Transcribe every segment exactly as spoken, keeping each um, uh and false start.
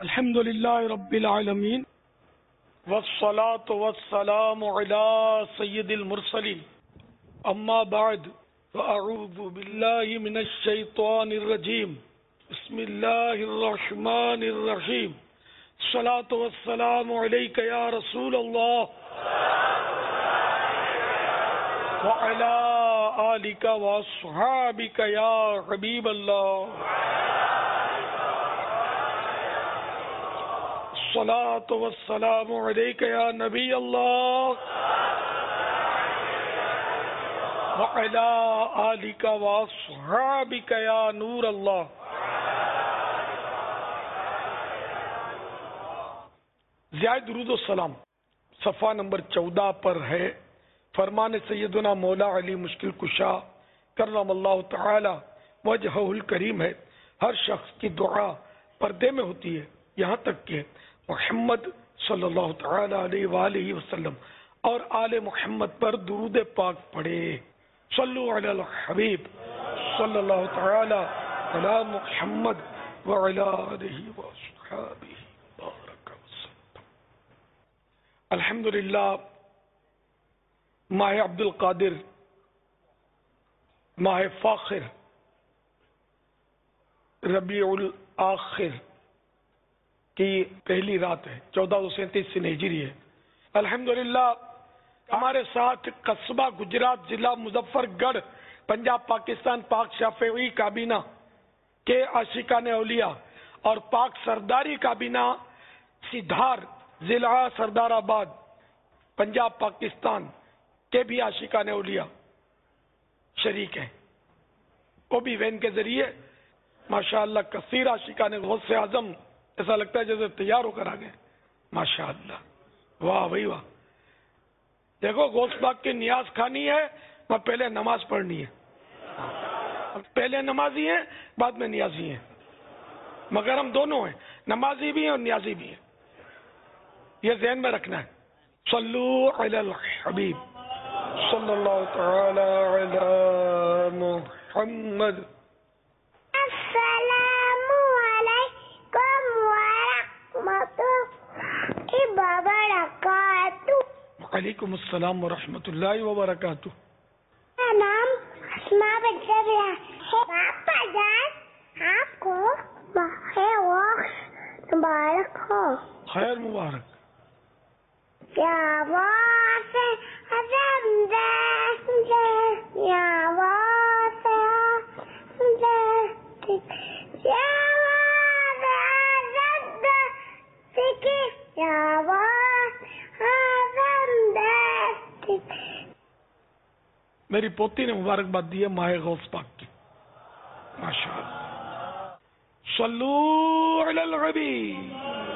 الحمد للہ رب العالمین والصلاة والسلام علی سید المرسلین اما بعد فاعوذ باللہ من الشیطان الرجیم بسم اللہ الرحمن الرحیم الصلاة والسلام علیک یا رسول اللہ وعلی آلک واصحابک یا حبیب اللہ الصلاة والسلام علیک یا نبی اللہ وعلی آلک واصحابک یا نور اللہ. زیادہ درود و سلام صفحہ نمبر چودہ پر ہے. فرمان سیدنا مولا علی مشکل کشا کرم اللہ تعالی وجہہ الکریم ہے. ہر شخص کی دعا پردے میں ہوتی ہے یہاں تک کہ محمد صلی اللہ تعالی علیہ وآلہ وسلم اور آل محمد پر درود پاک پڑھے. صلو علی الحبیب صلی اللہ تعالی علی محمد وعلی آلہ وصحبہ بارک وسلم. الحمدللہ ماہ عبد القادر، ماہ فاخر، ربیع الاخر کی پہلی رات ہے، چودہ سو سینتیس سے ہجری ہے. الحمدللہ ہمارے ساتھ قصبہ گجرات ضلع مظفر گڑھ پنجاب پاکستان پاک شافعی کابینہ کے عاشقان اولیاء اور پاک سرداری کابینہ سدھار ضلع سردار آباد پنجاب پاکستان کے بھی عاشقان اولیاء شریک ہیں. وہ بھی وین کے ذریعے ماشاءاللہ کثیر عاشقان غوث اعظم، ایسا لگتا ہے جیسے تیار ہو کر آ گئے. ماشاءاللہ واہ بھائی واہ. دیکھو غوث پاک کی نیاز کھانی ہے اور پہلے نماز پڑھنی ہے. پہلے نمازی ہیں بعد میں نیازی ہیں، مگر ہم دونوں ہیں، نمازی بھی ہیں اور نیازی بھی ہیں. یہ ذہن میں رکھنا ہے. صلو علی الحبیب صلی اللہ تعالی علی محمد. السلام علیکم ورحمۃ اللہ وبرکاتہ. وعلیکم السلام ورحمۃ اللہ وبرکاتہ. میرا نام اسماء بنت ہے. پاپا جان آپ کو ماہ وقت مبارک ہو. خیر مبارک. یا واسع رمضان یا واسع رمضان یا واسع رمضان یا واسع رمضان. میری پوتی نے مبارکباد دی ہے ماہ غوث پاک کی. ماشاءاللہ. صلو علی الحبیب.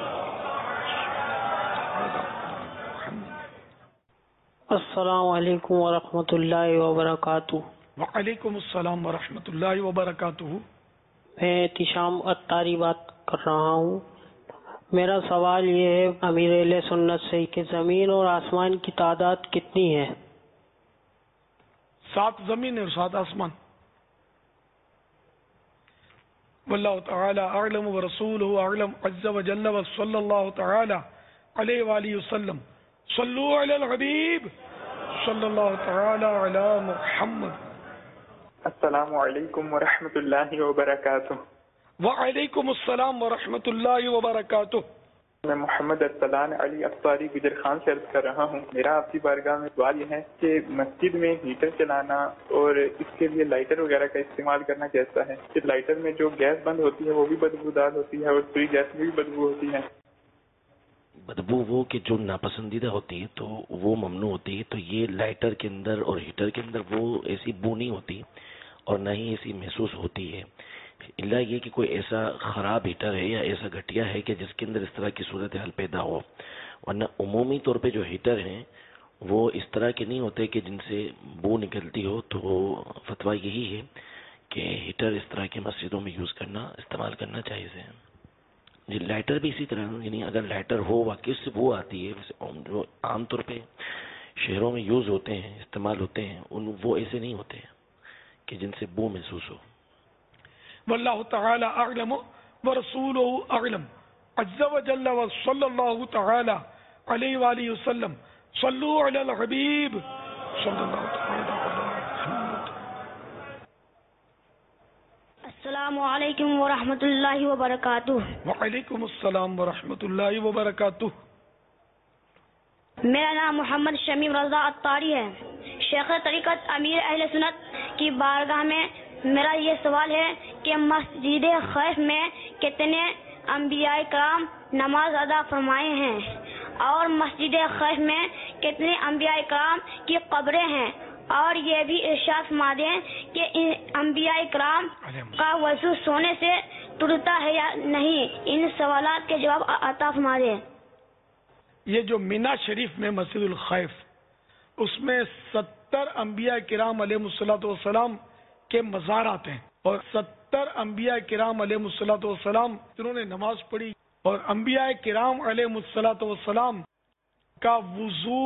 السلام علیکم ورحمۃ اللہ وبرکاتہ. وعلیکم السلام ورحمۃ اللہ وبرکاتہ. میں احتشام اتاری بات کر رہا ہوں. میرا سوال یہ ہے امیر اہل سنت سے کہ زمین اور آسمان کی تعداد کتنی ہے؟ سات زمین اور سات آسمان. واللہ تعالی اعلم ورسولہ اعلم عز وجل وصلی اللہ تعالی علیہ وآلہ وسلم. صلو علی الحبیب صلی اللہ تعالی علی محمد. السلام علیکم ورحمۃ اللہ وبرکاتہ. وعلیکم السلام ورحمۃ اللہ وبرکاتہ. میں محمد ارسلان علی افطاری گجر خان سے عرض کر رہا ہوں. میرا آپ کی بارگاہ میں سوال یہ ہے کہ مسجد میں ہیٹر چلانا اور اس کے لیے لائٹر وغیرہ کا استعمال کرنا کیسا ہے؟ کہ لائٹر میں جو گیس بند ہوتی ہے وہ بھی بدبودار ہوتی ہے اور دوسری گیس میں بھی بدبو ہوتی ہے. بدبو وہ کہ جو ناپسندیدہ ہوتی ہے تو وہ ممنوع ہوتی ہے. تو یہ لائٹر کے اندر اور ہیٹر کے اندر وہ ایسی بو نہیں ہوتی اور نہ ہی ایسی محسوس ہوتی ہے، الا یہ کہ کوئی ایسا خراب ہیٹر ہے یا ایسا گھٹیا ہے کہ جس کے اندر اس طرح کی صورتحال پیدا ہو. ورنہ عمومی طور پہ جو ہیٹر ہیں وہ اس طرح کے نہیں ہوتے کہ جن سے بو نکلتی ہو. تو فتویٰ یہی ہے کہ ہیٹر اس طرح کے مسجدوں میں یوز کرنا استعمال کرنا جائز ہے. جی لائٹر بھی اسی طرح، یعنی اگر لائٹر ہو واقعی سے بو آتی ہے، جو عام طور پہ شہروں میں یوز ہوتے ہیں استعمال ہوتے ہیں ان وہ ایسے نہیں ہوتے کہ جن سے بو محسوس ہو. واللہ تعالی اعلم ورسولہ اعلم عز وجل وصلی اللہ تعالی علیہ وآلہ وسلم صلو علی الحبیب صلی اللہ تعالی علیہ وسلم. السلام علیکم ورحمۃ اللہ وبرکاتہ. وعلیکم السلام ورحمۃ اللہ وبرکاتہ. میرا نام محمد شمیم رضا عطاری ہے. شیخ طریقت امیر اہل سنت کی بارگاہ میں میرا یہ سوال ہے کہ مسجد خیف میں کتنے انبیاء کرام نماز ادا فرمائے ہیں اور مسجد خیف میں کتنے انبیاء کرام کی قبریں ہیں, اور یہ بھی ارشاد فرما دیں کہ ان انبیاء کرام کا وضو سونے سے ٹوٹتا ہے یا نہیں. ان سوالات کے جواب عطا فرما دیں. یہ جو مینا شریف میں مسجد الخیف, اس میں ستر انبیاء کرام علیہ الصلوۃ والسلام کے مزارات ہیں, اور ستر انبیاء کرام علیہ الصلوۃ والسلام جنہوں نے نماز پڑھی, اور انبیاء کرام علیہ الصلوۃ والسلام کا وضو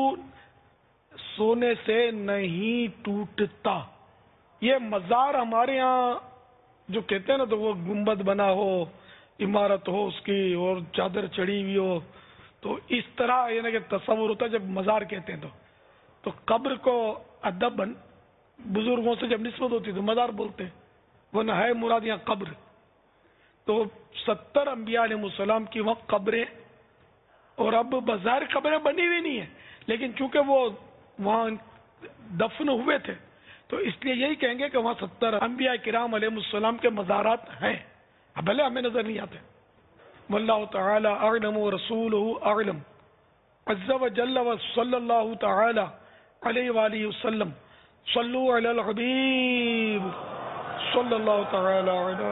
سونے سے نہیں ٹوٹتا. یہ مزار ہمارے ہاں جو کہتے ہیں نا, تو وہ گنبد بنا ہو, عمارت ہو اس کی, اور چادر چڑھی ہوئی ہو, تو اس طرح یہ نا کہ تصور ہوتا ہے جب مزار کہتے ہیں. تو تو قبر کو ادب بزرگوں سے جب نسبت ہوتی تو مزار بولتے, وہ نہ ہے مراد یہاں قبر. تو ستر انبیاء علیہ السلام کی وہاں قبریں, اور اب بازار قبریں بنی ہوئی نہیں ہیں, لیکن چونکہ وہ وہاں دفن ہوئے تھے تو اس لیے یہی کہیں گے کہ وہاں ستر انبیاء کرام علیہ السلام کے مزارات ہیں, بھلے ہمیں نظر نہیں آتے. واللہ تعالی اعلم ورسولہ اعلم عز وجل وصلی اللہ تعالی علیہ وآلہ وسلم صلو علی الحبیب صلی اللہ تعالی علیہ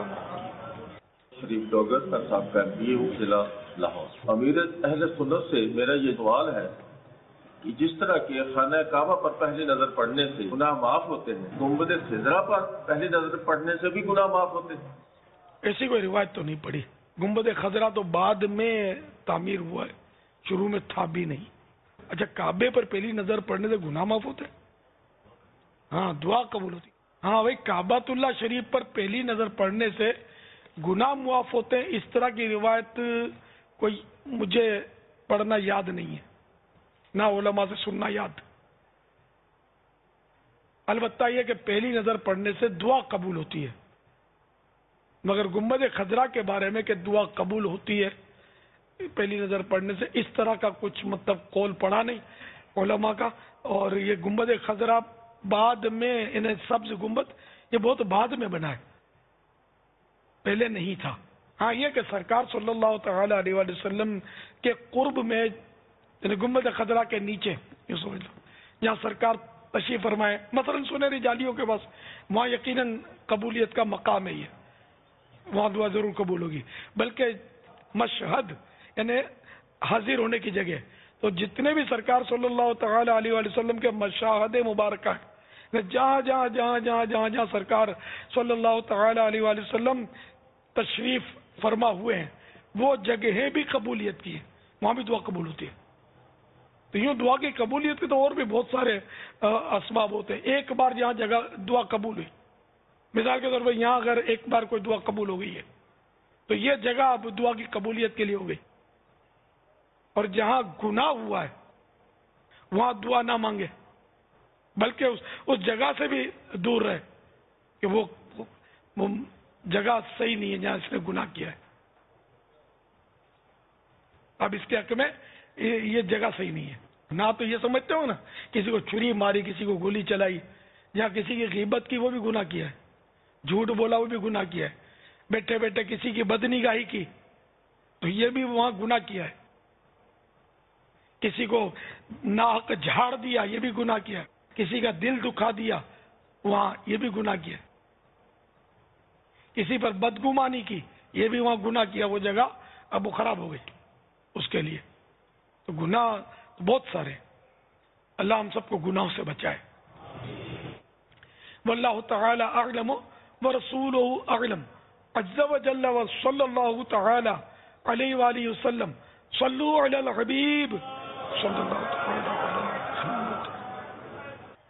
شریف ڈوگر کا صاحب کر دیے ہوں ضلع لاہور. امیر اہل سنت سے میرا یہ سوال ہے کہ جس طرح کے خانہ کعبہ پر پہلی نظر پڑنے سے گناہ معاف ہوتے ہیں, گنبد خضرا پر پہلی نظر پڑنے سے بھی گناہ معاف ہوتے ہیں. ایسی کوئی روایت تو نہیں پڑی. گنبد خضرا تو بعد میں تعمیر ہوا ہے, شروع میں تھا بھی نہیں. اچھا, کعبے پر پہلی نظر پڑنے سے گناہ معاف ہوتے ہیں؟ ہاں, دعا قبول ہوتی. ہاں بھائی, کعبۃ اللہ شریف پر پہلی نظر پڑنے سے گناہ معاف ہوتے ہیں, اس طرح کی روایت کوئی مجھے پڑھنا یاد نہیں ہے, نہ علماء سے سننا یاد. البتہ یہ کہ پہلی نظر پڑنے سے دعا قبول ہوتی ہے, مگر گنبد خضرا کے بارے میں کہ دعا قبول ہوتی ہے پہلی نظر پڑنے سے, اس طرح کا کچھ مطلب قول پڑا نہیں علماء کا. اور یہ گنبد خضرا بعد میں, انہیں سبز گنبد یہ بہت بعد میں بنا ہے, پہلے نہیں تھا. ہاں, یہ کہ سرکار صلی اللہ تعالی علیہ وآلہ وسلم کے قرب میں یعنی گنبد خضرا کے نیچے یہ سمجھ لو جہاں سرکار تشریف فرمائے, مثلا سنہری جالیوں کے پاس, وہاں یقیناً قبولیت کا مقام ہے, یہ وہاں دعا ضرور قبول ہوگی. بلکہ مشہد یعنی حاضر ہونے کی جگہ, تو جتنے بھی سرکار صلی اللہ تعالی علیہ وآلہ وسلم کے مشاہد مبارکہ ہیں, جہاں جہاں جہاں جہاں جہاں جہاں سرکار صلی اللہ تعالی علیہ وآلہ وسلم تشریف فرما ہوئے ہیں, وہ جگہیں بھی قبولیت کی ہیں, وہاں بھی دعا قبول ہوتی ہے. تو یوں دعا کی قبولیت کے تو اور بھی بہت سارے اسباب ہوتے ہیں. ایک بار جہاں جگہ دعا قبول ہوئی, مثال کے طور پر یہاں اگر ایک بار کوئی دعا قبول ہو گئی ہے تو یہ جگہ اب دعا کی قبولیت کے لیے ہو گئی. اور جہاں گناہ ہوا ہے وہاں دعا نہ مانگے, بلکہ اس, اس جگہ سے بھی دور رہے کہ وہ, وہ جگہ صحیح نہیں ہے جہاں اس نے گناہ کیا ہے. اب اس کے حق میں یہ جگہ صحیح نہیں ہے. نہ تو یہ سمجھتے ہو نا, کسی کو چھری ماری, کسی کو گولی چلائی, جہاں کسی کی غیبت کی وہ بھی گناہ کیا ہے, جھوٹ بولا وہ بھی گناہ کیا ہے, بیٹھے بیٹھے کسی کی بدنگاہی کی تو یہ بھی وہاں گناہ کیا ہے, کسی کو ناحق جھاڑ دیا یہ بھی گناہ کیا ہے, کسی کا دل دکھا دیا وہاں یہ بھی گناہ کیا ہے, کسی پر بدگمانی کی یہ بھی وہاں گناہ کیا. وہ جگہ اب وہ خراب ہو گئی اس کے لیے. تو گناہ بہت سارے, اللہ ہم سب کو گناہوں سے بچائے. واللہ تعالی اعلم ورسولہ اعلم عز وجل وصلی اللہ تعالی علیہ وآلہ وسلم صلو علی الحبیب صلی اللہ تعالی علیہ وسلم.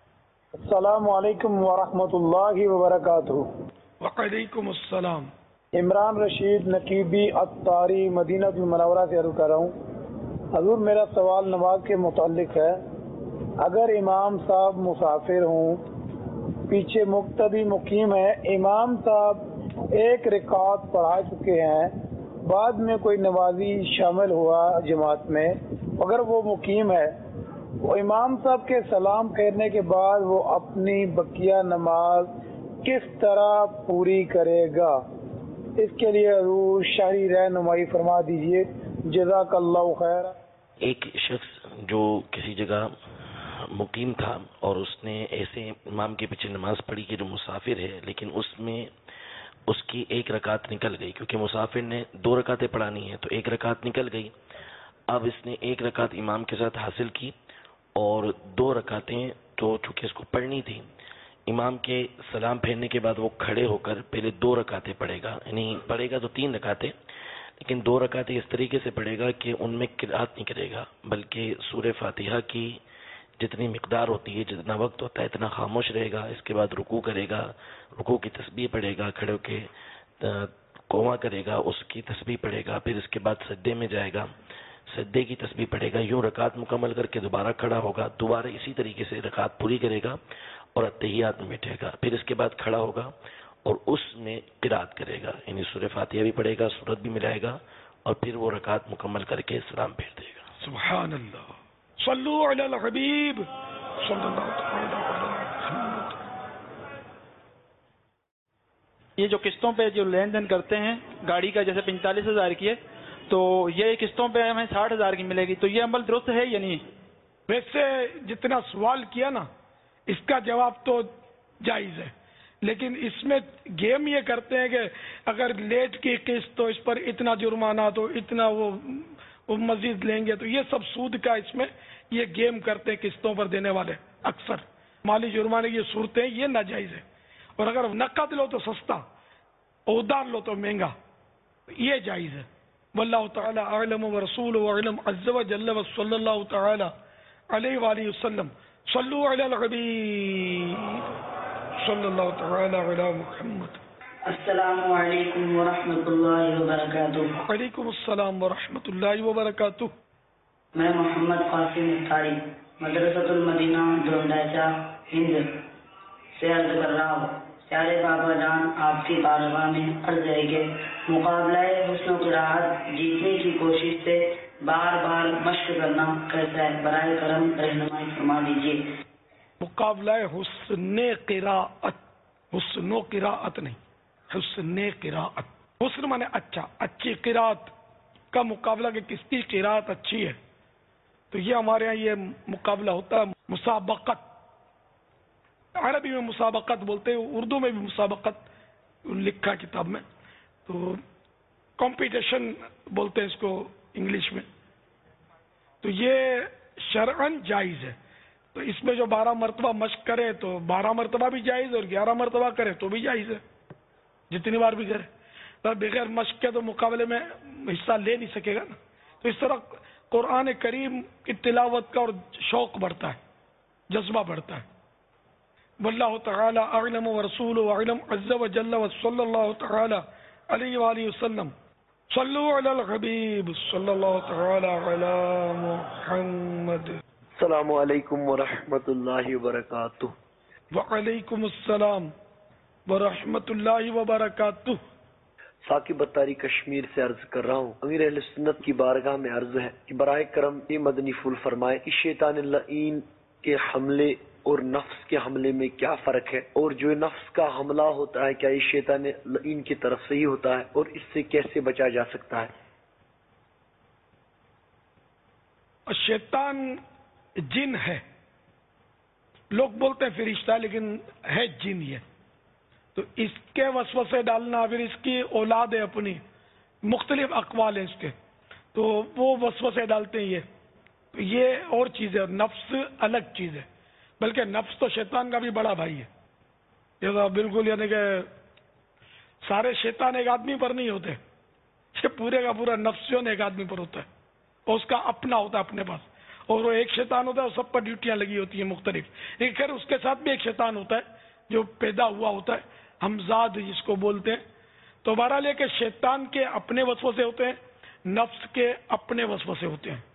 السلام علیکم ورحمۃ اللہ وبرکاتہ. وعلیکم السلام. عمران رشید نقیبی اطاری مدینہ المنورہ سے عرض کر رہا ہوں حضور، میرا سوال نماز کے متعلق ہے۔ اگر امام صاحب مسافر ہوں، پیچھے مقتدی مقیم ہے، امام صاحب ایک رکعت پڑھا چکے ہیں، بعد میں کوئی نمازی شامل ہوا جماعت میں، اگر وہ مقیم ہے، وہ امام صاحب کے سلام پھیرنے کے بعد وہ اپنی بقیہ نماز کس طرح پوری کرے گا؟ اس کے لیے حضور شرعی رہنمائی فرما دیجیے، جزاک اللہ خیر۔ ایک شخص جو کسی جگہ مقیم تھا اور اس نے ایسے امام کے پیچھے نماز پڑھی کہ جو مسافر ہے، لیکن اس میں اس کی ایک رکعت نکل گئی، کیونکہ مسافر نے دو رکعتیں پڑھانی ہیں تو ایک رکعت نکل گئی۔ اب اس نے ایک رکعت امام کے ساتھ حاصل کی اور دو رکعتیں تو چونکہ اس کو پڑھنی تھی، امام کے سلام پھیرنے کے بعد وہ کھڑے ہو کر پہلے دو رکعتیں پڑھے گا، یعنی پڑھے گا تو تین رکعتیں، لیکن دو رکعتیں اس طریقے سے پڑھے گا کہ ان میں قرات نہیں کرے گا، بلکہ سورہ فاتحہ کی جتنی مقدار ہوتی ہے، جتنا وقت ہوتا ہے، اتنا خاموش رہے گا۔ اس کے بعد رکوع کرے گا، رکوع کی تسبیح پڑھے گا، کھڑے ہو کے قوما کرے گا، اس کی تسبیح پڑھے گا، پھر اس کے بعد سجدے میں جائے گا، سجدے کی تسبیح پڑھے گا، یوں رکعت مکمل کر کے دوبارہ کھڑا ہوگا، دوبارہ اسی طریقے سے رکعت پوری کرے گا اور اتحیات میں بیٹھے گا، پھر اس کے بعد کھڑا ہوگا اور اس میں قرات کرے گا، یعنی سورہ فاتحہ بھی پڑھے گا، سورت بھی ملائے گا، اور پھر وہ رکعت مکمل کر کے سلام پھیر دے گا۔ سبحان اللہ، صلو علی الحبیب صلی اللہ علیہ وسلم۔ یہ جو قسطوں پہ جو لین دین کرتے ہیں گاڑی کا، جیسے پینتالیس ہزار کی ہے تو یہ قسطوں پہ ہمیں ساٹھ ہزار کی ملے گی، تو یہ عمل درست ہے یا نہیں؟ ویسے جتنا سوال کیا نا، اس کا جواب تو جائز ہے، لیکن اس میں گیم یہ کرتے ہیں کہ اگر لیٹ کی قسط تو اس پر اتنا جرمانہ تو اتنا وہ وہ مزید لیں گے، تو یہ سب سود کا اس میں یہ گیم کرتے ہیں قسطوں پر دینے والے، اکثر مالی جرمانے کی صورتیں یہ ناجائز ہے۔ اور اگر نقد لو تو سستا، ادھار لو تو مہنگا، یہ جائز ہے۔ واللہ تعالی اعلم ورسولہ اعلم عز وجل وصلی اللہ تعالی علیہ وآلہ وسلم۔ صلو علی الحبیب صلی اللہ تعالی علی محمد۔ السلام علیکم ورحمۃ اللہ وبرکاتہ۔ وعلیکم السلام ورحمۃ اللہ وبرکاتہ۔ میں محمد قاسم اطاری مدرسۃ المدینہ درندیچہ ہند سے عرض کر رہا ہوں، پیارے بابا جان آپ کی بارگاہ میں عرض ہے کہ مقابلہ حسن و قراءت جیتنے کی کوشش سے بار بار مشق کرنا کیسا ہے؟ برائے کرم رہنمائی فرما دیجیے۔ مقابلہ حسن قراءت، حسن و قراءت نہیں، حسن قراءت۔ حسن مانے اچھا، اچھی قراءت کا مقابلہ کہ کس کی قراءت اچھی ہے، تو یہ ہمارے ہاں یہ مقابلہ ہوتا ہے مسابقت۔ عربی میں مسابقت بولتے ہیں، اردو میں بھی مسابقت لکھا کتاب میں، تو کمپٹیشن بولتے ہیں اس کو انگلش میں۔ تو یہ شرعن جائز ہے، تو اس میں جو بارہ مرتبہ مشق کرے تو بارہ مرتبہ بھی جائز، اور گیارہ مرتبہ کرے تو بھی جائز ہے، جتنی بار بھی کرے۔ پر بغیر مشق کے تو مقابلے میں حصہ لے نہیں سکے گا نا۔ تو اس طرح قرآن کریم کی تلاوت کا اور شوق بڑھتا ہے، جذبہ بڑھتا ہے۔ واللہ تعالی اعلم ورسولہ اعلم عز وجل وصلی اللہ تعالی علیہ وآلہ وسلم۔ صلو علی الحبیب صلی اللہ تعالی علی محمد۔ السلام علیکم ورحمۃ اللہ وبرکاتہ۔ وعلیکم السلام ورحمۃ اللہ وبرکاتہ۔ ثاقب اتاری کشمیر سے عرض کر رہا ہوں، امیر اہل سنت کی بارگاہ میں عرض ہے کہ براہ کرم یہ مدنی پھول فرمائے کہ شیطان اللعین کے حملے اور نفس کے حملے میں کیا فرق ہے، اور جو نفس کا حملہ ہوتا ہے کیا یہ شیطان لعین کی طرف سے ہی ہوتا ہے، اور اس سے کیسے بچا جا سکتا ہے؟ شیطان جن ہے، لوگ بولتے ہیں فرشتہ، لیکن ہے جن یہ، تو اس کے وسوسے ڈالنا، پھر اس کی اولاد ہے اپنی، مختلف اقوال ہیں اس کے، تو وہ وسوسے ڈالتے ہیں، یہ تو یہ اور چیز ہے، نفس الگ چیز ہے، بلکہ نفس تو شیطان کا بھی بڑا بھائی ہے۔ یہ بالکل یعنی کہ سارے شیطان ایک آدمی پر نہیں ہوتے، یہ پورے کا پورا نفس جو ایک آدمی پر ہوتا ہے، اور اس کا اپنا ہوتا ہے اپنے پاس، اور وہ ایک شیطان ہوتا ہے، وہ سب پر ڈیوٹیاں لگی ہوتی ہیں مختلف، لیکن خیر اس کے ساتھ بھی ایک شیطان ہوتا ہے جو پیدا ہوا ہوتا ہے، ہمزاد جس کو بولتے ہیں، تو بہرحال یہ کہ شیطان کے اپنے وسوسے ہوتے ہیں، نفس کے اپنے وسوسے ہوتے ہیں،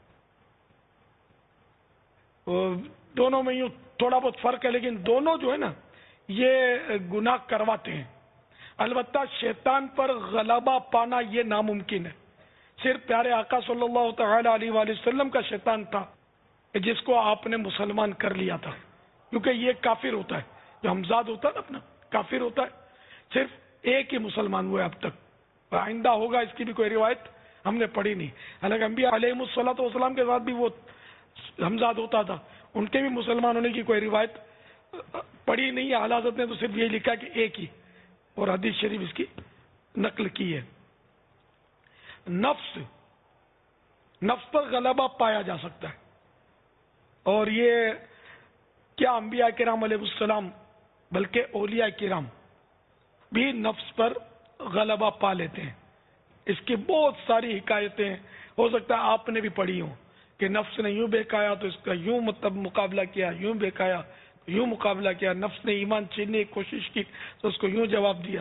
دونوں میں یوں تھوڑا بہت فرق ہے، لیکن دونوں جو ہے نا یہ گناہ کرواتے ہیں۔ البتہ شیطان پر غلبہ پانا یہ ناممکن ہے، صرف پیارے آقا صلی اللہ تعالی علیہ وآلہ وسلم کا شیطان تھا جس کو آپ نے مسلمان کر لیا تھا، کیونکہ یہ کافر ہوتا ہے، جو حمزاد ہوتا ہے نا اپنا کافر ہوتا ہے، صرف ایک ہی مسلمان ہوئے اب تک، آئندہ ہوگا اس کی بھی کوئی روایت ہم نے پڑھی نہیں، حالانکہ انبیاء علیہ الصلوۃ والسلام کے ساتھ بھی وہ حمزاد ہوتا تھا، ان کے بھی مسلمان ہونے کی کوئی روایت پڑھی نہیں ہے۔ اعلی حضرت نے تو صرف یہ لکھا کہ ایک ہی، اور حدیث شریف اس کی نقل کی ہے۔ نفس نفس پر غلبہ پایا جا سکتا ہے، اور یہ کیا انبیاء کرام علیہ السلام بلکہ اولیاء کرام بھی نفس پر غلبہ پا لیتے ہیں۔ اس کی بہت ساری حکایتیں ہو سکتا ہے آپ نے بھی پڑھی ہوں کہ نفس نے یوں بہکایا تو اس کا یوں مطلب مقابلہ کیا، یوں بہکایا تو یوں مقابلہ کیا، نفس نے ایمان چھیننے کی کوشش کی تو اس کو یوں جواب دیا۔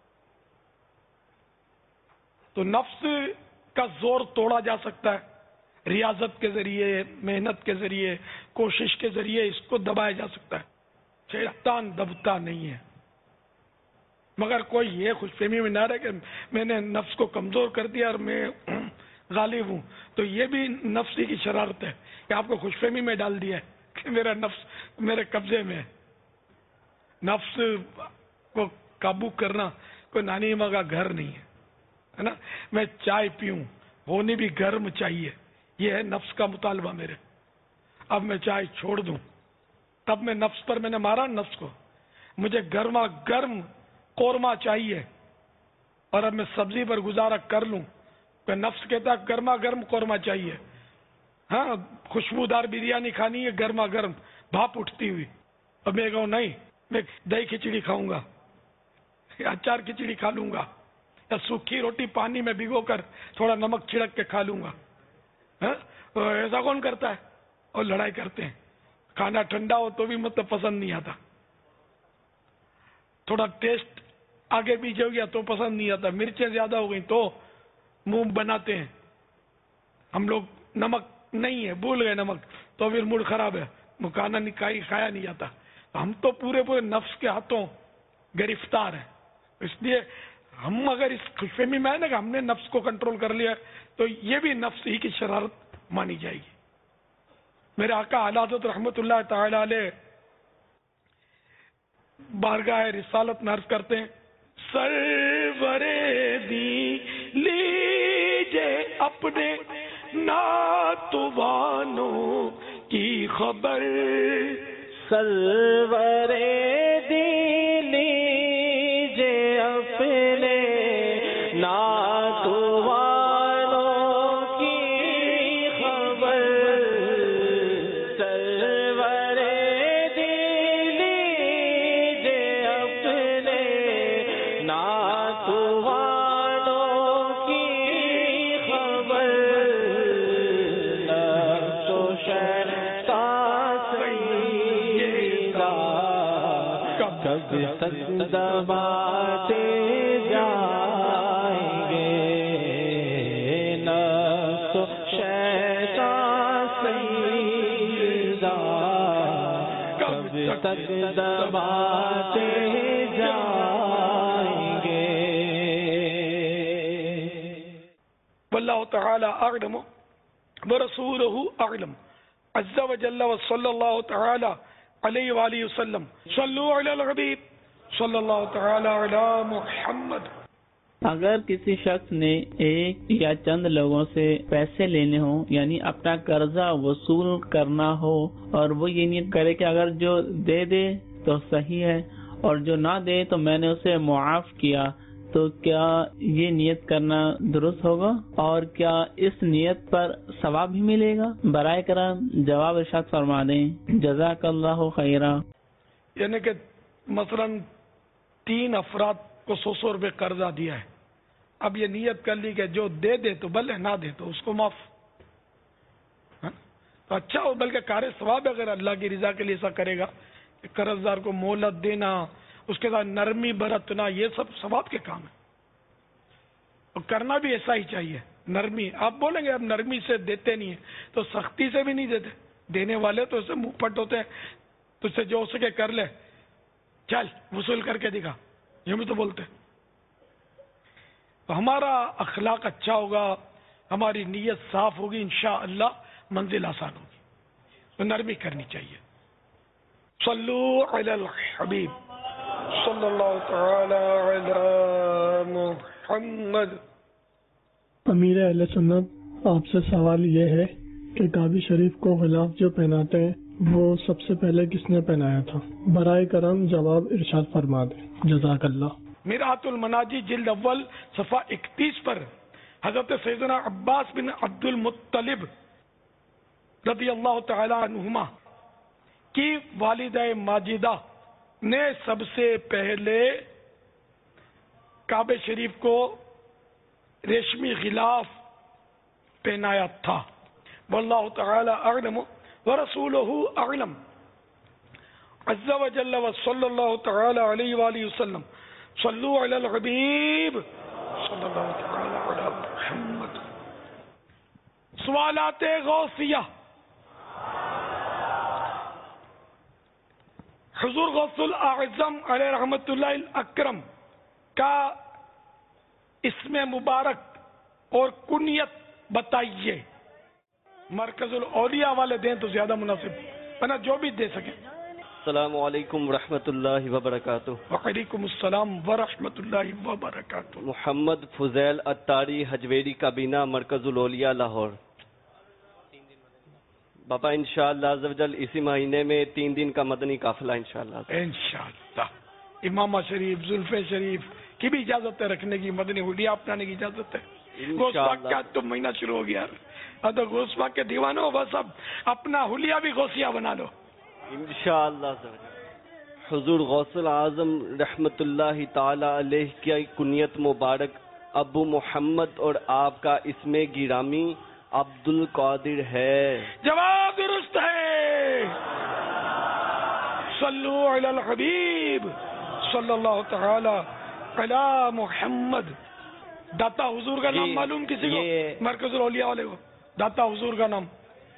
تو نفس کا زور توڑا جا سکتا ہے ریاضت کے ذریعے، محنت کے ذریعے، کوشش کے ذریعے اس کو دبایا جا سکتا ہے۔ شیطان دبتا نہیں ہے، مگر کوئی یہ خوش فہمی میں نہ رہے کہ میں نے نفس کو کمزور کر دیا اور میں غالب ہوں، تو یہ بھی نفسی کی شرارت ہے کہ آپ کو خوش فہمی میں ڈال دیا ہے کہ میرا نفس میرے قبضے میں ہے۔ نفس کو قابو کرنا کوئی نانی ماں کا گھر نہیں ہے نا، میں چائے پیوں ہونی بھی گرم چاہیے، یہ ہے نفس کا مطالبہ میرے۔ اب میں چائے چھوڑ دوں تب میں نفس پر میں نے مارا نفس کو، مجھے گرما گرم قورمہ چاہیے اور اب میں سبزی پر گزارا کر لوں، کہ نفس کہتا ہے گرما گرم قورمہ چاہیے، ہاں خوشبودار بریانی کھانی ہے گرما گرم بھاپ اٹھتی ہوئی، اب میں کہوں نہیں میں دہی کھچڑی کھاؤں گا، اچار کھچڑی کھا لوں گا، یا سوکھی روٹی پانی میں بھگو کر تھوڑا نمک چھڑک کے کھا لوں گا۔ ایسا کون کرتا ہے؟ اور لڑائی کرتے ہیں، کھانا ٹھنڈا ہو تو بھی مطلب پسند نہیں آتا، تھوڑا ٹیسٹ آگے پیچھے ہو گیا تو پسند نہیں آتا، مرچیں زیادہ ہو گئی تو منہ بناتے ہیں۔ ہم لوگ نمک نہیں ہے بھول گئے نمک تو پھر موڈ خراب ہے، کھانا نکائی کھایا نہیں جاتا۔ ہم تو پورے پورے نفس کے ہاتھوں گرفتار ہیں، اس لیے ہم اگر اس خوش فہمی میں ہے نا کہ ہم نے نفس کو کنٹرول کر لیا تو یہ بھی نفس ہی کی شرارت مانی جائے گی۔ میرے آقا اعلی حضرت رحمت اللہ تعالی علیہ بارگاہ رسالت میں عرض کرتے ہیں، سرور دی لیجے اپنے ناتوانوں کی خبر، سرور دی لیجے اپنے ناتوانوں کی خبر، سرور دی لیجے اپنے ناتوانوں کی خبر، نفس و شیطان سیدہ کب تک دباتے جائیں گے، نفس و شیطان سیدہ کب تک دباتے جائیں گے۔ واللہ تعالی اعلم ورسولہ اعلم عز وجل وصلی اللہ تعالی علیہ وآلہ وسلم، صلو علی الحبیب صلی اللہ تعالی علی محمد۔ اگر کسی شخص نے ایک یا چند لوگوں سے پیسے لینے ہوں، یعنی اپنا قرضہ وصول کرنا ہو، اور وہ یہ نیت کرے کہ اگر جو دے دے تو صحیح ہے اور جو نہ دے تو میں نے اسے معاف کیا، تو کیا یہ نیت کرنا درست ہوگا اور کیا اس نیت پر ثواب بھی ملے گا؟ برائے کرم جواب ارشاد فرما دیں، جزاک اللہ خیرہ۔ یعنی کہ مثلا تین افراد کو سو سو روپے قرضہ دیا ہے، اب یہ نیت کر لی کہ جو دے دے تو بھلے، نہ دے تو اس کو معاف، تو اچھا ہو، بلکہ کار ثواب اگر اللہ کی رضا کے لیے ایسا کرے گا کہ قرض دار کو مہلت دینا، اس کے ساتھ نرمی برتنا، یہ سب ثواب کے کام ہیں۔ اور کرنا بھی ایسا ہی چاہیے، نرمی. آپ بولیں گے اب نرمی سے دیتے نہیں ہیں، تو سختی سے بھی نہیں دیتے. دینے والے تو اسے منہ پٹ ہوتے ہیں، تو اسے جو ہو سکے کر لے، چل وصول کر کے دکھا، یہ بھی تو بولتے. تو ہمارا اخلاق اچھا ہوگا، ہماری نیت صاف ہوگی، انشاءاللہ منزل آسان ہوگی. تو نرمی کرنی چاہیے. صلو علی الحبیب صلی اللہ تعالی علی محمد. امیر اہل سنت، آپ سے سوال یہ ہے کہ کعبہ شریف کو غلاف جو پہناتے ہیں وہ سب سے پہلے کس نے پہنایا تھا؟ برائے کرم جواب ارشاد فرما دیں، جزاک اللہ. میرات المناجی جلد اول صفحہ اکتیس پر حضرت سیدنا عباس بن عبد المطلب رضی اللہ تعالی عنہما کی والدہ ماجدہ نے سب سے پہلے کعبہ شریف کو ریشمی غلاف پہنایا تھا. واللہ تعالی اعلم ورسولہ اعلم عز وجل وصلی اللہ تعالی علیہ وآلہ وسلم. صلو علی الحبیب صلی اللہ تعالی علی محمد. سوالات غوثیہ. حضور غوث الاعظم علیہ رحمت اللہ الاکرم کا اسم مبارک اور کنیت بتائیے. مرکز الاولیاء والے دیں تو زیادہ مناسب، ورنہ جو بھی دے سکیں. السلام علیکم ورحمۃ اللہ وبرکاتہ. وعلیکم السلام ورحمۃ اللہ وبرکاتہ. محمد فضیل اتاری، حجویری کابینہ، مرکز الاولیاء، لاہور. باپا انشاءاللہ عز و جل اسی مہینے میں تین دن کا مدنی قافلہ انشاءاللہ انشاءاللہ. امامہ شریف، زلفے شریف کی بھی اجازت ہے رکھنے کی، مدنی حلیہ اپنانے کی اجازت ہے. غوث پاک کا تو مہینہ شروع ہو گیا، اب تو غوث پاک کے دیوانوں بس اب اپنا حلیہ بھی غوثیہ بنا لو انشاءاللہ. حضور غوث العظم رحمت اللہ تعالی علیہ کی کنیت مبارک ابو محمد اور آپ کا اسم گرامی عبد القادر ہے. جواب درست ہے. صلو علی الحبیب صلی اللہ تعالی علی محمد. داتا حضور کا نام معلوم کسی کو؟ مرکز الاولیاء والے کو داتا حضور کا نام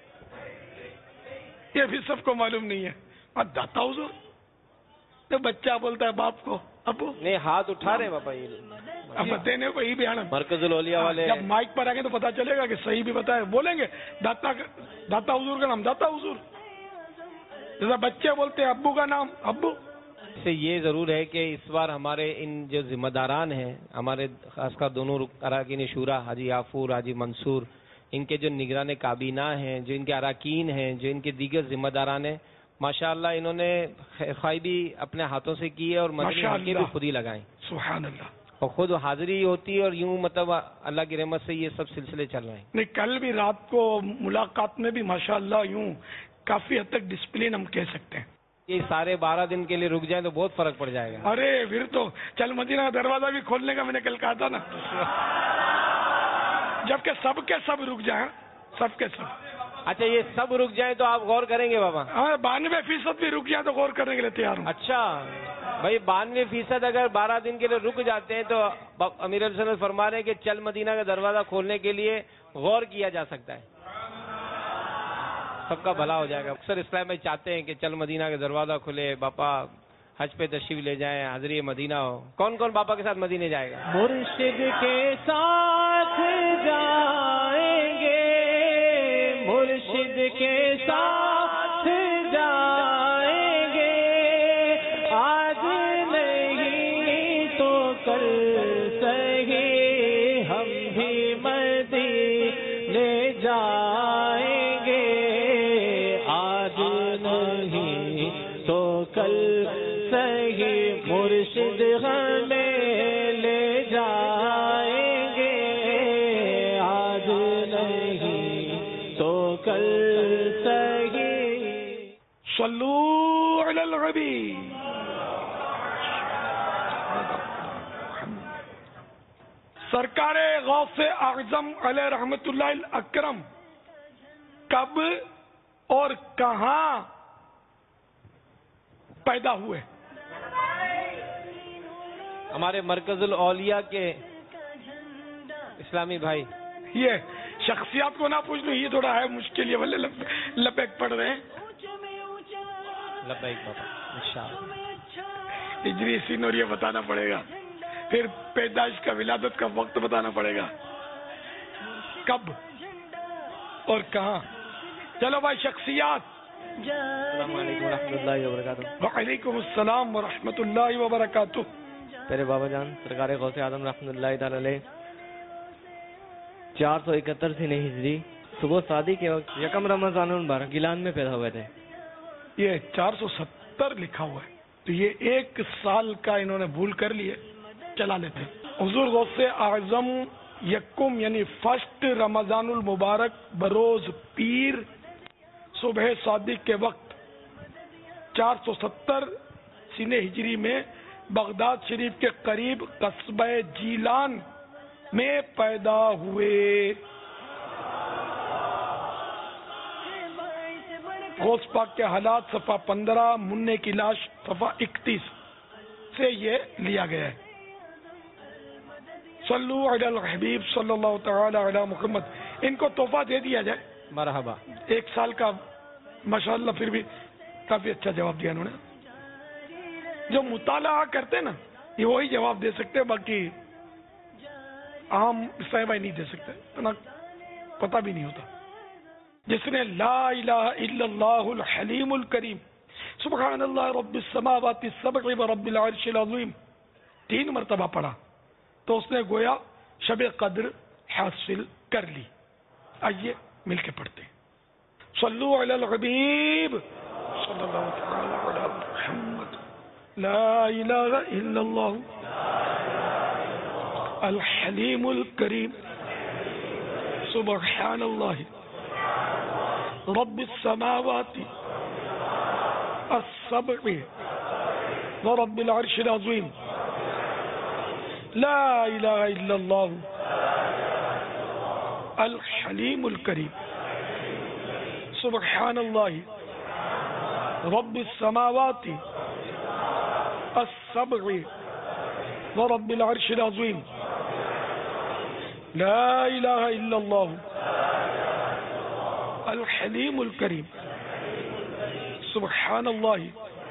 یہ بھی سب کو معلوم نہیں ہے. اور داتا حضور تو بچہ بولتا ہے باپ کو ابو نہیں، ہاتھ اٹھا رہے باپا. اب دینے کو ہی بیان مرکز الاولیاء والے جب مائک پر آئیں گے تو پتا چلے گا کہ صحیح بھی بتائے. بولیں گے داتا داتا حضور کا نام داتا حضور، جیسا بچے بولتے ہیں ابو کا نام ابو. سے یہ ضرور ہے کہ اس بار ہمارے ان جو ذمہ داران ہیں، ہمارے خاص کر دونوں اراکین شورا حاجی یافور حاجی منصور، ان کے جو نگران کابینہ ہیں، جو ان کے اراکین ہیں، جو ان کے دیگر ذمہ داران ہیں، ماشاءاللہ انہوں نے خواہی بھی اپنے ہاتھوں سے کی ہے اور مدنی حلقے بھی خود ہی لگائیں. سبحان اللہ. اور خود حاضری ہوتی ہے اور یوں مطلب اللہ کی رحمت سے یہ سب سلسلے چل رہے ہیں. نہیں، کل بھی رات کو ملاقات میں بھی ماشاءاللہ یوں کافی حد تک ڈسپلن ہم کہہ سکتے ہیں. یہ سارے بارہ دن کے لیے رک جائیں تو بہت فرق پڑ جائے گا. ارے پھر تو چل مدینہ کا دروازہ بھی کھولنے کا میں نے کل کہا تھا نا. جبکہ سب کے سب رک جائیں، سب کے سب. اچھا یہ سب رک جائیں تو آپ غور کریں گے بابا؟ ہاں، بانوے فیصد بھی رک جائیں تو غور کرنے کے لیے تیار ہوں. اچھا بھائی، بانوے فیصد اگر بارہ دن کے لیے رک جاتے ہیں تو امیر علیہ سنت فرما رہے ہیں کہ چل مدینہ کا دروازہ کھولنے کے لیے غور کیا جا سکتا ہے. سب کا بھلا ہو جائے گا. اکثر اسلام میں چاہتے ہیں کہ چل مدینہ کا دروازہ کھلے، باپا حج پہ تشریف لے جائیں، حاضری مدینہ ہو. کون کون باپا کے ساتھ مدینے جائے گا؟ مرشد کے ساتھ جائیں گے، مرشد کے ساتھ جائیں گے، آج نہیں تو کل سہی ہم بھی مدینے جائیں گے، آج نہیں تو کل سہی مرشد ہمیں لے جائیں گے، آج نہیں تو کل سہی. صلو علی الحبیب. سرکار غوث اعظم علیہ رحمت اللہ الاکرم کب اور کہاں پیدا ہوئے؟ ہمارے مرکز الاولیاء کے اسلامی بھائی یہ شخصیات کو نہ پوچھ لو، یہ تھوڑا ہے مشکل، یہ والے لپیک پڑھ رہے ہیں. لبیک بابا انشاءاللہ. ہجری سن اور یہ بتانا پڑے گا، پھر پیدائش کا ولادت کا وقت بتانا پڑے گا، کب اور کہاں. چلو بھائی شخصیات. السلام علیکم ورحمۃ اللہ وبرکاتہ. وعلیکم السلام ورحمۃ اللہ وبرکاتہ. میرے بابا جان سرکار غوث اعظم رحمۃ اللہ تعالی علیہ چار سو اکہتر سن ہجری صبح شادی کے وقت یکم رمضان المبارک گیلان میں پیدا ہوئے تھے. یہ چار سو ستر لکھا ہوا ہے تو یہ ایک سال کا انہوں نے بھول کر لیے، چلا لیتے. حضور غوث اعظم یکم یعنی فرسٹ رمضان المبارک بروز پیر صبح صادق کے وقت چار سو ستر سن ہجری میں بغداد شریف کے قریب قصبہ جیلان میں پیدا ہوئے. غوث پاک کے حالات صفحہ پندرہ، منع کی لاش صفحہ اکتیس سے یہ لیا گیا ہے. صلو علی الحبیب صلی اللہ تعالی علی محمد. ان کو تحفہ دے دیا جائے. مرحبا. ایک سال کا ماشاءاللہ پھر بھی کافی اچھا جواب دیا انہوں نے. جو مطالعہ کرتے نا یہ وہی جواب دے سکتے، باقی عام صاحبہ نہیں دے سکتے، اتنا پتہ بھی نہیں ہوتا. جس نے لا الہ الا اللہ الحلیم الکریم سبحان اللہ رب السماوات السبع و رب العرش العظیم تین مرتبہ پڑھا تو اس نے گویا شب قدر حاصل کر لی. آئیے مل کے پڑھتے ہیں. صلو علی الحبیب صلی اللہ تعالی علی محمد. لا الہ الا اللہ الحلیم الکریم سبحان اللہ رب السماوات السبع ورب العرش العظیم. لا الہ الا اللہ الحلیم الکریم سبحان اللہ رب السماوات السبع ورب العرش العظیم. لا الہ الا اللہ الحلیم الکریم سبحان اللہ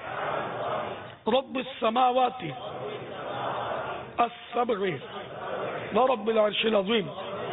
رب السماوات السبع ورب العرش العظیم.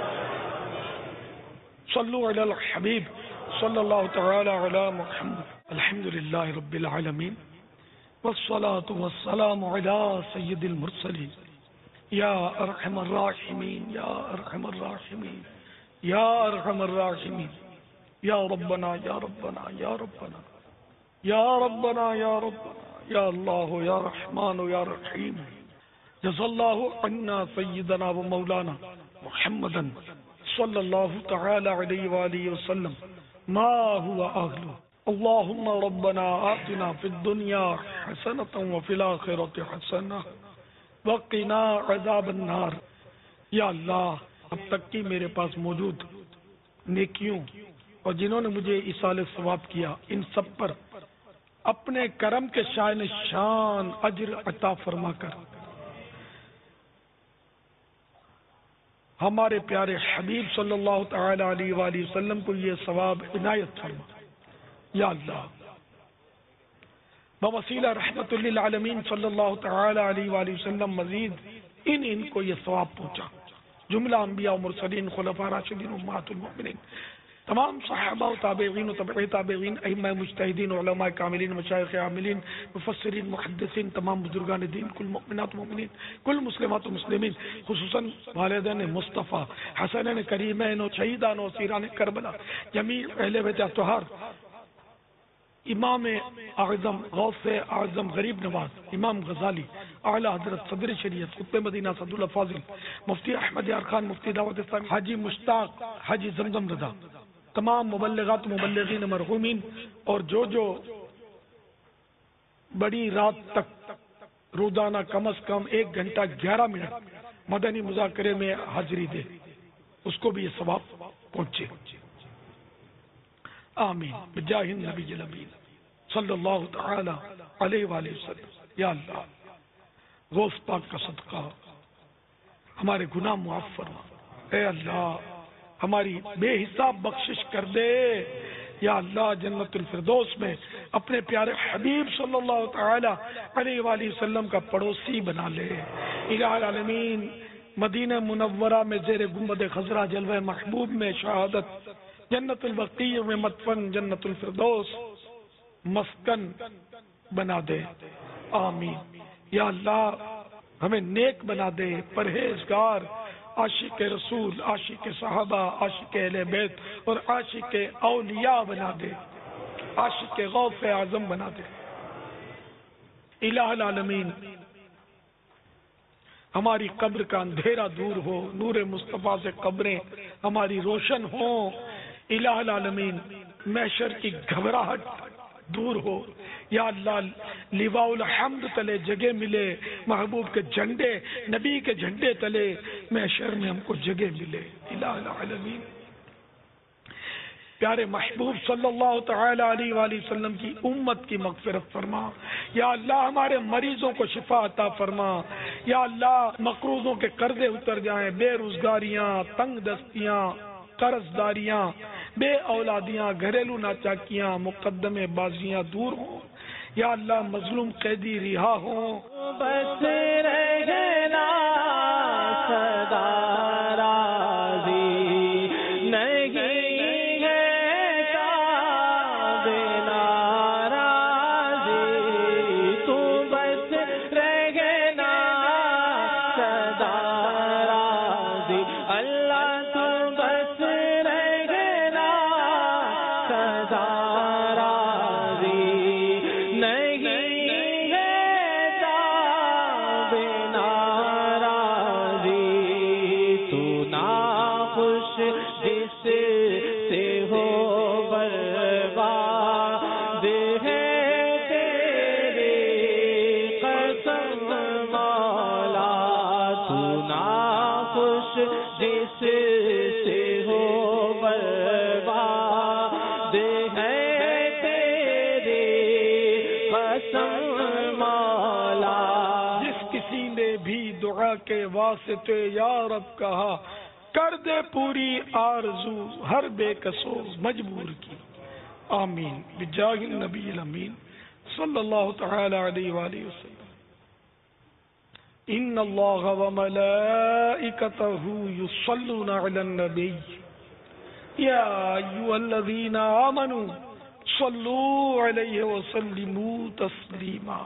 صلو علی الحبیب صلی اللہ تعالی علی محمد. الحمد للہ رب العالمین والصلاة والسلام علی سید المرسلین. یا ارحم الراحمین یا ارحم الراحمین یا ارحم الراحمین. یا ربنا یا ربنا یا ربنا یا ربنا یا ربنا یا اللہ یا رحمان یا رحیم. جزا اللہ عنا سیدنا و مولانا محمدا صلی اللہ تعالی علیہ وآلہ وسلم ما هو اہلہ. اللہم ربنا آتنا فی الدنیا حسنة وفی الآخرة حسنة وقنا عذاب النار. یا اللہ اب تک کی میرے پاس موجود نیکیوں اور جنہوں نے مجھے ایصال ثواب کیا ان سب پر اپنے کرم کے شان شان اجر عطا فرما کر ہمارے پیارے حبیب صلی اللہ تعالی علیہ وآلہ وسلم کو یہ ثواب عنایت فرما. یا اللہ بوسیلہ رحمت للعالمین صلی اللہ تعالی علیہ وآلہ وسلم مزید ان ان کو یہ ثواب پہنچا. جملہ انبیاء و مرسلین خلفاء راشدین امہات المؤمنین تمام صحابہ و تابعین و تبع تابعین ائمہ مجتہدین علماء کاملین مشایخ عاملین مفسرین محدثین تمام بزرگان دین کل مؤمنات و مؤمنین کل مسلمات و مسلمین خصوصاً والدین مصطفیٰ حسنین کریمین و شہیدان و اسیران کربلا جمیع اہل بیت اطہار امام اعظم غوث اعظم غریب نواز امام غزالی اعلی حضرت صدر شریعت قطب مدینہ صد اللہ فاضل مفتی احمد یار خان مفتی دعوت اسلامی حاجی مشتاق حاجی زمزم رضا تمام مبلغات مبلغین مرحومین اور جو جو بڑی رات تک روزانہ کم از کم ایک گھنٹہ گیارہ منٹ مدنی مذاکرے میں حاضری دے اس کو بھی یہ ثواب پہنچے. آمین بجاہ النبی الامین صلی اللہ تعالی علیہ وآلہ وسلم. یا اللہ غوث پاک کا صدقہ ہمارے گناہ معاف فرما، اے اللہ ہماری بے حساب بخشش کر دے یا اللہ جنت الفردوس میں اپنے پیارے حبیب صلی اللہ تعالی علیہ وآلہ وسلم کا پڑوسی بنا لے. الہ العالمین مدینہ منورہ میں زیر گنبد خضرا جلوہ محبوب میں شہادت، جنت البقیع میں مدفن، جنت الفردوس مسکن بنا دے. آمین. یا اللہ ہمیں نیک بنا دے، پرہیزگار، عاشق رسول، عاشق صحابہ، عاشق اہل بیت اور عاشق اولیاء بنا دے، عاشق غوث اعظم بنا دے. الہ العالمین ہماری قبر کا اندھیرا دور ہو، نور مصطفیٰ سے قبریں ہماری روشن ہوں. الہ العالمین محشر کی گھبراہٹ دور ہو. یا اللہ لواء الحمد تلے جگہ ملے، محبوب کے جھنڈے، نبی کے جھنڈے تلے محشر میں ہم کو جگہ ملے. الہ العالمین پیارے محبوب صلی اللہ تعالی علیہ وآلہ وسلم کی امت کی مغفرت فرما. یا اللہ ہمارے مریضوں کو شفا عطا فرما. یا اللہ مقروضوں کے قرضے اتر جائیں، بے روزگاریاں، تنگ دستیاں، قرض داریاں، بے اولادیاں، گھریلو ناچاکیاں، مقدمے بازیاں دور ہوں. یا اللہ مظلوم قیدی رہا ہوں. بس رہنا صدا راضی نہیں ہے کعبے ناراضی، تو بس رہنا صدا راضی اللہ، تو بس رہنا صدا راضی نہیں ہے کعبے ناراضی، تو ناخوش جس سے ہو برباد ہے تیری قسم مولا، تو ناخوش جس سے ہو برباد ہے تیری قسم مولا. جس کسی نے بھی دعا کے واسطے یا رب کہا، کر دے پوری آرزو ہر بے کسو مجبور کی. آمین بجاہ النبی الامین صلی اللہ تعالی علیہ وآلہ وسلم. ان اللہ وملائکتہ یصلون علی النبی یا ایھا الذین آمنوا صلوا علیہ وسلموا تسلیما.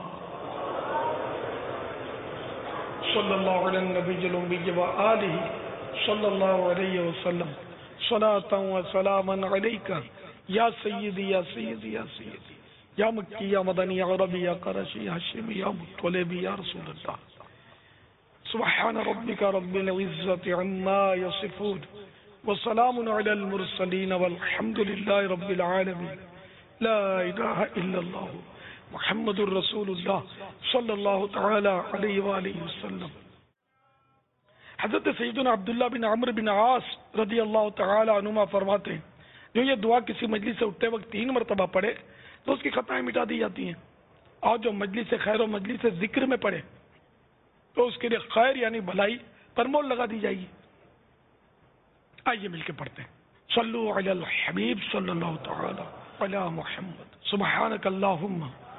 صلی اللہ علی النبی الأمی وآلہ صلی اللہ علیہ وسلم صلاۃ و سلاما علیک یا سیدی یا سیدی یا سیدی یا مکی یا مدنی یا عربی یا قرشی یا ہاشمی یا مطلبی یا رسول اللہ. سبحان ربک رب العزت عما یصفون وسلام علی المرسلین والحمد للہ رب العالمین. لا الہ الا اللہ محمد الرسول اللہ صلی اللہ تعالی علیہ وآلہ وسلم. حضرت سیدنا عبداللہ بن عمرو بن عاص رضی اللہ تعالی عنہما فرماتے ہیں، جو یہ دعا کسی مجلس سے اٹھتے وقت تین مرتبہ پڑھے تو اس کی خطائیں مٹا دی جاتی ہیں، اور جو مجلس خیر و مجلس ذکر میں پڑھے تو اس کے لیے خیر یعنی بھلائی پر مول لگا دی جائے گی. آئیے مل کے پڑھتے ہیں. صلو علی الحبیب صلی اللہ تعالی علی محمد. سبحانک اللہم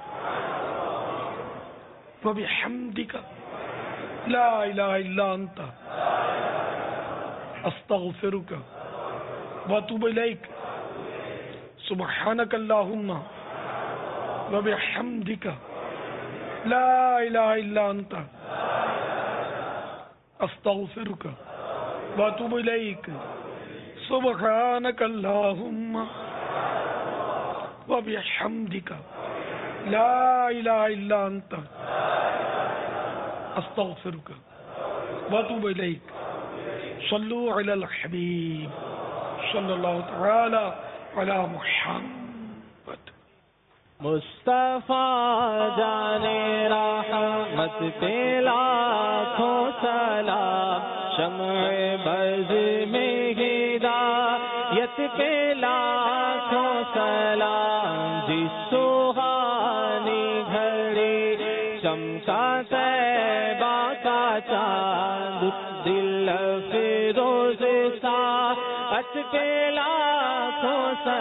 و بحمدک لا الہ الا انت استغفرک واتوب الیک. سبحانک اللہم و بحمدک لا الہ الا انت استغفرک واتوب الیک. سبحانک اللہم و بحمدک لا الہ الا انت استغفرک واتوب الیک. صلو علی الحبیب صلی اللہ تعالی علی محمد. مصطفیٰ جانے رحمت پہ لاکھوں سلام، شمع بز میں ہدایت پہ لاکھوں سلام، جس سہانی گھڑی چمکا طیبہ کا چاند، دل پہ روز ساعت پہ لاکھوں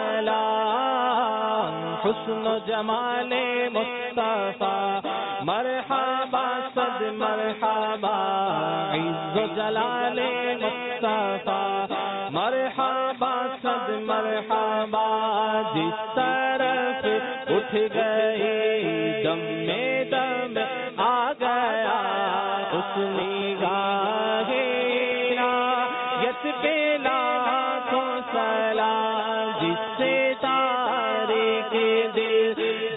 سلام حسن و جمال مصطفیٰ مرحبا صد مرحبا عز و جلال مصطفیٰ مرحبا صد مرحبا جس طرف اٹھ گئی دم میں دم آ گیا اس نگاہ عنایت پہ لاکھوں سلام جس سے تاریک دل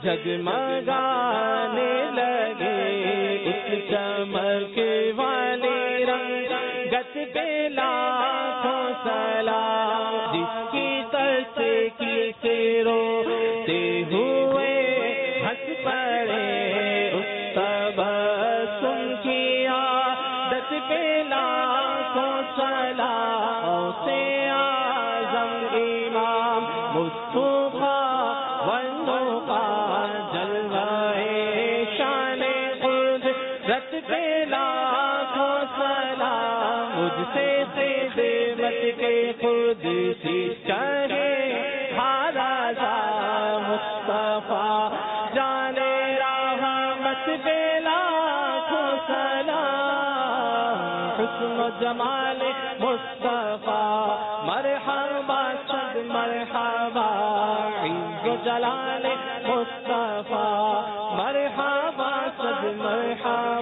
جگمگانے لگے اس چمک والی رنگت پہ لاکھوں سلام جس کی تسکی سے روتے ہوئے ہنس پڑے اس تبسم کی عادت پہ لاکھوں سلام سے اعظم امام مصطفیٰ ونو کا جلوائے شان قدرت پہ لاکھوں سلام مجھ سے خدمت کے خود سی کہے راجا مصطفیٰ جانے رحمت پہ لاکھوں سلام حسن و جمال مصطفیٰ مرحبا صد مرحبا عز و جلال مصطفیٰ مرحبا صد مرحبا